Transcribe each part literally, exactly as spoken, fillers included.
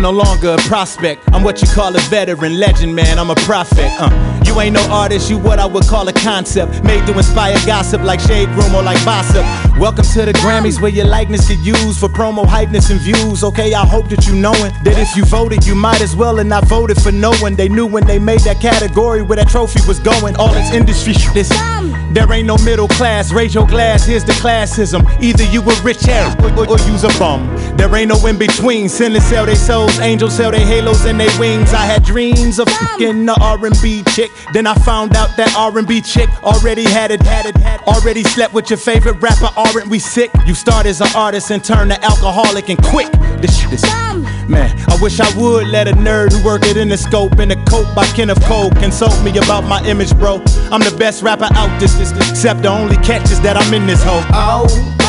I'm no longer a prospect. I'm what you call a veteran, legend, man. I'm a prophet. Uh, you ain't no artist, you what I would call a concept, made to inspire gossip like Shade Room or like Bossip. Welcome to the Grammys where your likeness get used for promo, hypeness, and views. Okay, I hope that you knowin' that if you voted, you might as well. And I voted for no one. They knew when they made that category where that trophy was going. All its industry shit is. There ain't no middle class. Raise your glass, here's the classism. Either you a rich ass or, or, or use a bum. There ain't no in between. Sinners sell their souls, angels sell their halos and their wings. I had dreams of fucking the R and B chick. Then I found out that R and B chick already had it, had it, had it. Already slept with your favorite rapper, aren't we sick? You start as an artist and turn to alcoholic and quick. This shit is, man, I wish I would let a nerd who work it in the scope in the coat by Kenneth Cole consult me about my image, bro. I'm the best rapper out this, this, this except the only catch is that I'm in this hoe. Oh,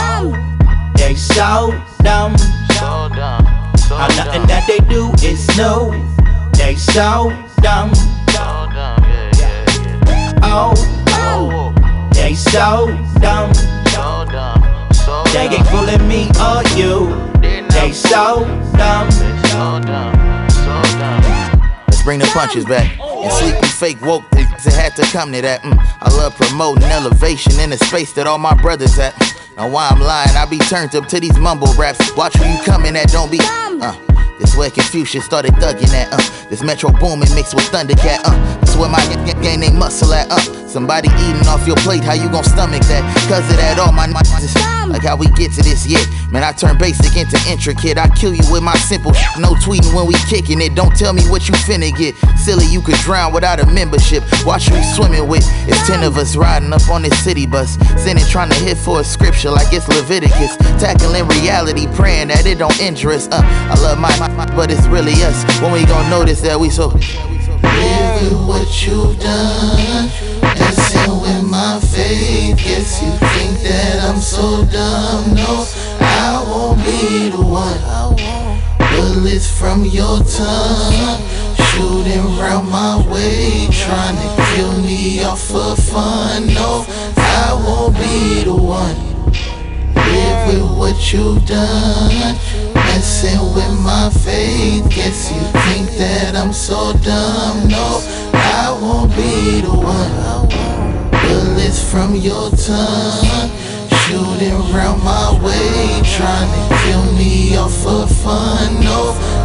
they so dumb. So dumb. So How nothing dumb. that they do is new. They so dumb. So dumb. Yeah, yeah, yeah. Oh, Oh, they so dumb. so dumb. So They dumb. ain't fooling me or you. They so dumb. They so dumb. So dumb. Let's bring the punches back. And sleepy fake woke things, it had to come to that. Mm. I love promoting elevation in the space that all my brothers at. Now why I'm lying, I be turned up to these mumble raps. Watch who you coming at, don't be. Uh, this where Confucius started thugging at. Uh, this Metro Boomin mixed with Thundercat. Uh, this where my g- gang named Muscle at. Uh, somebody eating off your plate, how you gon' stomach that? Cause of that, all my my like how we get to this, yeah. Man, I turn basic into intricate. I kill you with my simple sh- no tweeting when we kicking it. Don't tell me what you finna get. Silly, you could drown without a membership. Watch who you swimming with. It's ten of us riding up on this city bus. Sinning trying to hit for a scripture like it's Leviticus. Tackling reality, praying that it don't injure us. Uh, I love my, my, my, but it's really us. When we gon' notice that we so live with what you've done. Dancing with my faith. Guess you think that I'm so dumb. No, I won't be the one. Bullets from your tongue shooting round my way, trying to kill me off for fun. No, I won't be the one. Live with what you've done. Messing with my faith. Guess you think that I'm so dumb. No, I won't be the one. Bullets from your tongue shooting round my way, trying to kill me off for fun. No,